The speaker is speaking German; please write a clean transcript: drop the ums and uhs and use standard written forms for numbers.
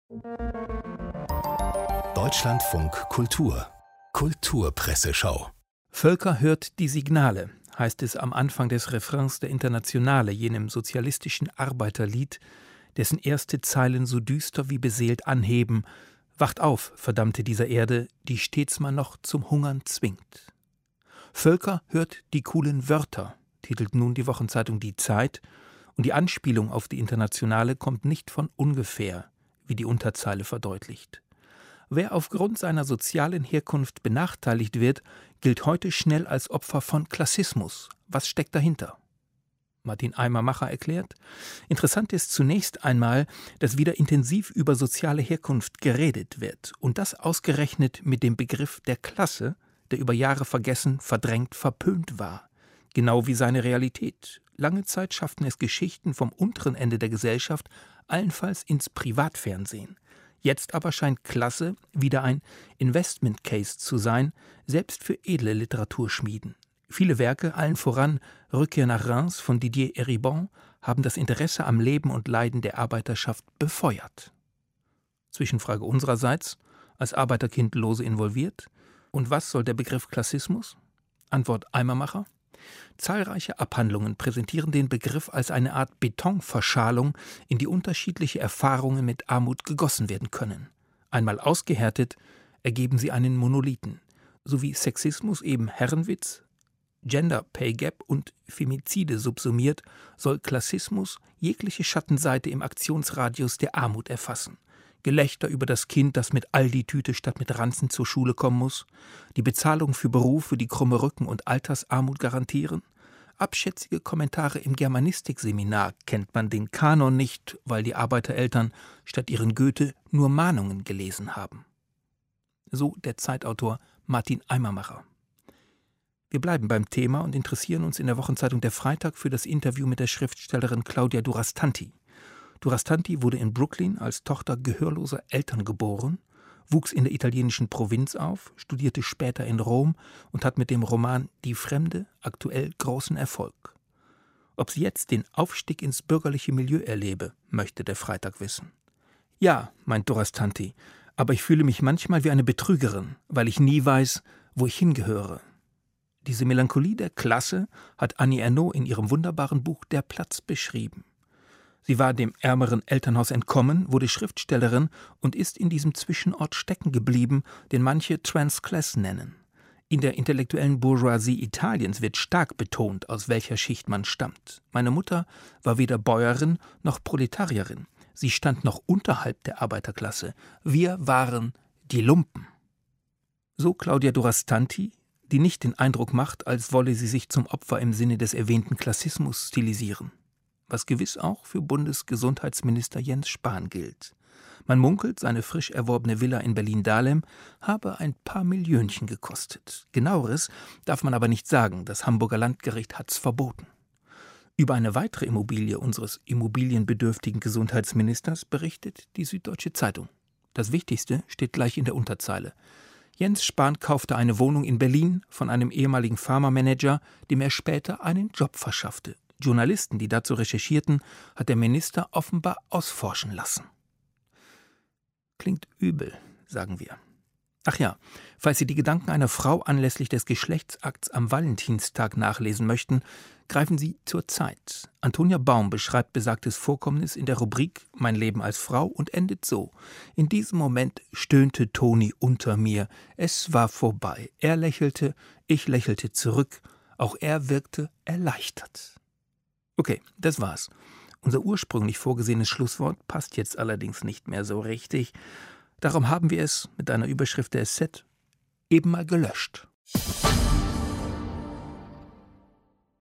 Deutschlandfunk Kultur Kulturpresseschau. Völker hört die Signale, heißt es am Anfang des Refrains der Internationale, jenem sozialistischen Arbeiterlied, dessen erste Zeilen so düster wie beseelt anheben: Wacht auf, verdammte dieser Erde, die stets man noch zum Hungern zwingt. Völker hört die coolen Wörter, titelt nun die Wochenzeitung Die Zeit, und die Anspielung auf die Internationale kommt nicht von ungefähr, wie die Unterzeile verdeutlicht. Wer aufgrund seiner sozialen Herkunft benachteiligt wird, gilt heute schnell als Opfer von Klassismus. Was steckt dahinter? Martin Eimermacher erklärt: Interessant ist zunächst einmal, dass wieder intensiv über soziale Herkunft geredet wird, und das ausgerechnet mit dem Begriff der Klasse, der über Jahre vergessen, verdrängt, verpönt war. Genau wie seine Realität. Lange Zeit schafften es Geschichten vom unteren Ende der Gesellschaft allenfalls ins Privatfernsehen. Jetzt aber scheint Klasse wieder ein Investment-Case zu sein, selbst für edle Literaturschmieden. Viele Werke, allen voran Rückkehr nach Reims von Didier Eribon, haben das Interesse am Leben und Leiden der Arbeiterschaft befeuert. Zwischenfrage unsererseits, als Arbeiterkind lose involviert: Und was soll der Begriff Klassismus? Antwort Eimermacher: Zahlreiche Abhandlungen präsentieren den Begriff als eine Art Betonverschalung, in die unterschiedliche Erfahrungen mit Armut gegossen werden können. Einmal ausgehärtet, ergeben sie einen Monolithen. So wie Sexismus eben Herrenwitz, Gender Pay Gap und Femizide subsumiert, soll Klassismus jegliche Schattenseite im Aktionsradius der Armut erfassen. Gelächter über das Kind, das mit Aldi-Tüte statt mit Ranzen zur Schule kommen muss, die Bezahlung für Berufe, die krumme Rücken und Altersarmut garantieren, abschätzige Kommentare im Germanistikseminar, kennt man den Kanon nicht, weil die Arbeitereltern statt ihren Goethe nur Mahnungen gelesen haben. So der Zeitautor Martin Eimermacher. Wir bleiben beim Thema und interessieren uns in der Wochenzeitung Der Freitag für das Interview mit der Schriftstellerin Claudia Durastanti. Durastanti wurde in Brooklyn als Tochter gehörloser Eltern geboren, wuchs in der italienischen Provinz auf, studierte später in Rom und hat mit dem Roman Die Fremde aktuell großen Erfolg. Ob sie jetzt den Aufstieg ins bürgerliche Milieu erlebe, möchte der Freitag wissen. Ja, meint Durastanti, aber ich fühle mich manchmal wie eine Betrügerin, weil ich nie weiß, wo ich hingehöre. Diese Melancholie der Klasse hat Annie Ernaux in ihrem wunderbaren Buch Der Platz beschrieben. Sie war dem ärmeren Elternhaus entkommen, wurde Schriftstellerin und ist in diesem Zwischenort stecken geblieben, den manche Transclass nennen. In der intellektuellen Bourgeoisie Italiens wird stark betont, aus welcher Schicht man stammt. Meine Mutter war weder Bäuerin noch Proletarierin. Sie stand noch unterhalb der Arbeiterklasse. Wir waren die Lumpen. So Claudia Durastanti, die nicht den Eindruck macht, als wolle sie sich zum Opfer im Sinne des erwähnten Klassismus stilisieren. Was gewiss auch für Bundesgesundheitsminister Jens Spahn gilt. Man munkelt, seine frisch erworbene Villa in Berlin-Dahlem habe ein paar Millionchen gekostet. Genaueres darf man aber nicht sagen, das Hamburger Landgericht hat's verboten. Über eine weitere Immobilie unseres immobilienbedürftigen Gesundheitsministers berichtet die Süddeutsche Zeitung. Das Wichtigste steht gleich in der Unterzeile. Jens Spahn kaufte eine Wohnung in Berlin von einem ehemaligen Pharmamanager, dem er später einen Job verschaffte. Journalisten, die dazu recherchierten, hat der Minister offenbar ausforschen lassen. Klingt übel, sagen wir. Ach ja, falls Sie die Gedanken einer Frau anlässlich des Geschlechtsakts am Valentinstag nachlesen möchten, greifen Sie zur Zeit. Antonia Baum beschreibt besagtes Vorkommnis in der Rubrik Mein Leben als Frau und endet so: In diesem Moment stöhnte Toni unter mir. Es war vorbei. Er lächelte, ich lächelte zurück. Auch er wirkte erleichtert. Okay, das war's. Unser ursprünglich vorgesehenes Schlusswort passt jetzt allerdings nicht mehr so richtig. Darum haben wir es mit einer Überschrift der SZ eben mal gelöscht.